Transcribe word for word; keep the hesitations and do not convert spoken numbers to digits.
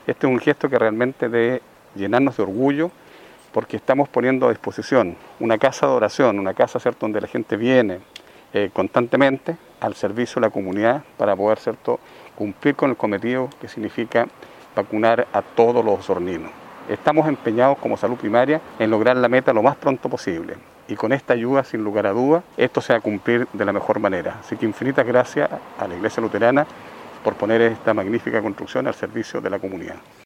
Este es un gesto que realmente debe llenarnos de orgullo, porque estamos poniendo a disposición una casa de oración, una casa, ¿cierto?, donde la gente viene eh, constantemente al servicio de la comunidad para poder, ¿cierto?, cumplir con el cometido que significa vacunar a todos los osorninos. Estamos empeñados como salud primaria en lograr la meta lo más pronto posible y con esta ayuda, sin lugar a dudas, esto se va a cumplir de la mejor manera. Así que infinitas gracias a la Iglesia Luterana por poner esta magnífica construcción al servicio de la comunidad.